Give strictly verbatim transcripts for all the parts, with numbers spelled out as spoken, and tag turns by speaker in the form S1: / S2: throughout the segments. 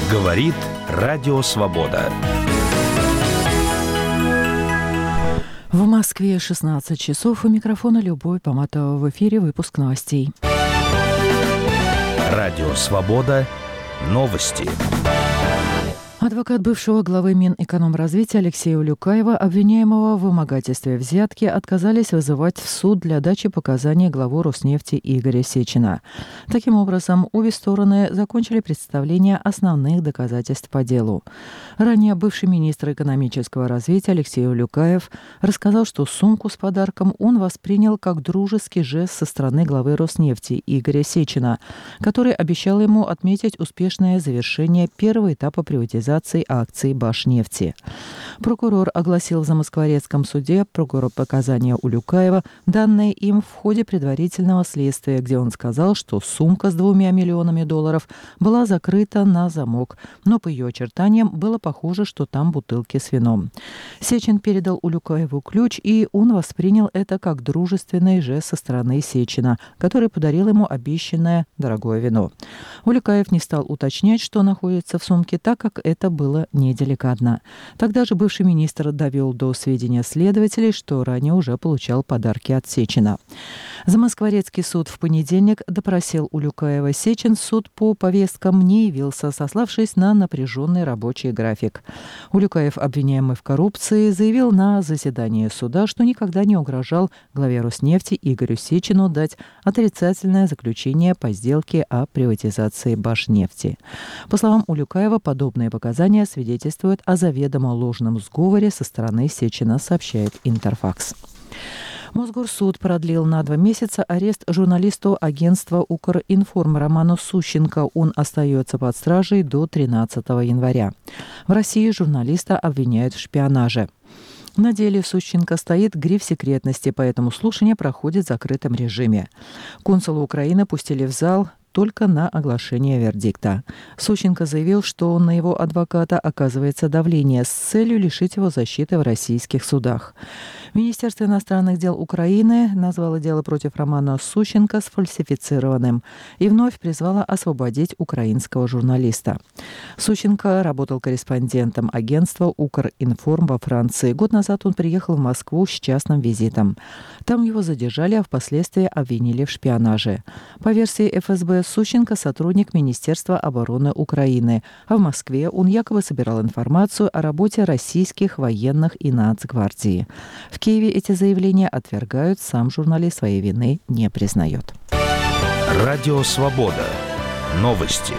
S1: Говорит Радио Свобода.
S2: В Москве шестнадцать часов. У микрофона Любовь Поматова. В эфире выпуск новостей.
S1: Радио Свобода. Новости.
S2: Адвокат бывшего главы Минэкономразвития Алексея Улюкаева, обвиняемого в вымогательстве взятки, отказались вызывать в суд для дачи показаний главу Роснефти Игоря Сечина. Таким образом, обе стороны закончили представление основных доказательств по делу. Ранее бывший министр экономического развития Алексей Улюкаев рассказал, что сумку с подарком он воспринял как дружеский жест со стороны главы Роснефти Игоря Сечина, который обещал ему отметить успешное завершение первого этапа приватизации акций Башнефти. Прокурор огласил в Замоскворецком суде показания Улюкаева, данные им в ходе предварительного следствия, где он сказал, что сумка с двумя миллионами долларов была закрыта на замок, но по ее очертаниям было похоже, что там бутылки с вином. Сечин передал Улюкаеву ключ, и он воспринял это как дружественный жест со стороны Сечина, который подарил ему обещанное дорогое вино. Улюкаев не стал уточнять, что находится в сумке, так как это Это было неделикатно. Тогда же бывший министр довел до сведения следователей, что ранее уже получал подарки от Сечина. Замоскворецкий суд в понедельник допросил Улюкаева. Сечин суд по повесткам не явился, сославшись на напряженный рабочий график. Улюкаев, обвиняемый в коррупции, заявил на заседании суда, что никогда не угрожал главе Роснефти Игорю Сечину дать отрицательное заключение по сделке о приватизации Башнефти. По словам Улюкаева, подобные показания Показания свидетельствуют о заведомо ложном сговоре со стороны Сечина, сообщает Интерфакс. Мосгорсуд продлил на два месяца арест журналисту агентства «Укринформ» Роману Сущенко. Он остается под стражей до тринадцатого января. В России журналиста обвиняют в шпионаже. На деле Сущенко стоит гриф секретности, поэтому слушание проходит в закрытом режиме. Консула Украины пустили в зал только на оглашение вердикта. Сущенко заявил, что на его адвоката оказывается давление с целью лишить его защиты в российских судах. Министерство иностранных дел Украины назвало дело против Романа Сущенко сфальсифицированным и вновь призвало освободить украинского журналиста. Сущенко работал корреспондентом агентства «Укринформ» во Франции. Год назад он приехал в Москву с частным визитом. Там его задержали, а впоследствии обвинили в шпионаже. По версии эф эс бэ, Сущенко – сотрудник Министерства обороны Украины, а в Москве он якобы собирал информацию о работе российских военных и Нацгвардии. В Киеве эти заявления отвергают, сам журналист своей вины не признает.
S1: Радио Свобода. Новости.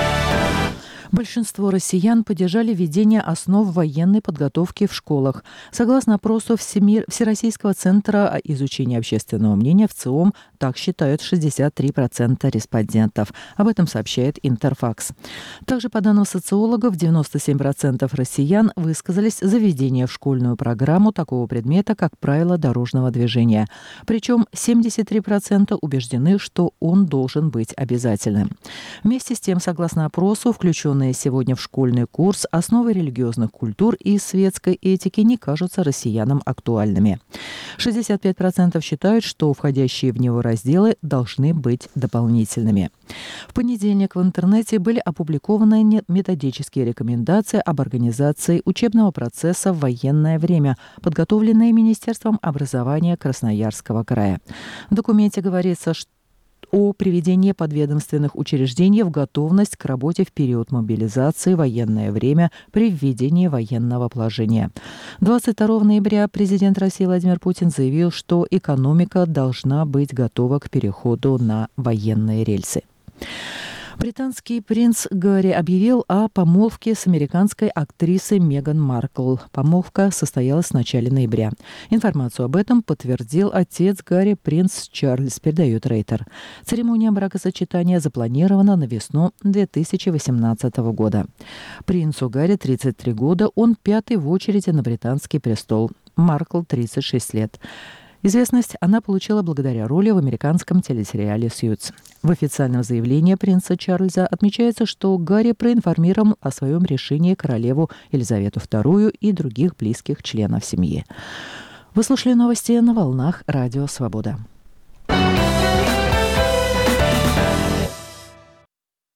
S2: Большинство россиян поддержали введение основ военной подготовки в школах. Согласно опросу Всемир... Всероссийского центра изучения общественного мнения в ЦИОМ, так считают шестьдесят три процента респондентов. Об этом сообщает Интерфакс. Также, по данным социологов, девяносто семь процентов россиян высказались за введение в школьную программу такого предмета, как правила дорожного движения. Причем семьдесят три процента убеждены, что он должен быть обязательным. Вместе с тем, согласно опросу, включенные сегодня в школьный курс основы религиозных культур и светской этики не кажутся россиянам актуальными. шестьдесят пять процентов считают, что входящие в него разделы должны быть дополнительными. В понедельник в интернете были опубликованы методические рекомендации об организации учебного процесса в военное время, подготовленные Министерством образования Красноярского края. В документе говорится, что о приведении подведомственных учреждений в готовность к работе в период мобилизации в военное время при введении военного положения. двадцать второго ноября президент России Владимир Путин заявил, что экономика должна быть готова к переходу на военные рельсы. Британский принц Гарри объявил о помолвке с американской актрисой Меган Маркл. Помолвка состоялась в начале ноября. Информацию об этом подтвердил отец Гарри, принц Чарльз, передает Рейтер. Церемония бракосочетания запланирована на весну две тысячи восемнадцатого года. Принцу Гарри тридцать три года, он пятый в очереди на британский престол. Маркл тридцать шесть лет. Известность она получила благодаря роли в американском телесериале «Сьюз». В официальном заявлении принца Чарльза отмечается, что Гарри проинформировал о своем решении королеву Елизавету вторую и других близких членов семьи. Вы слушали новости на волнах Радио Свобода.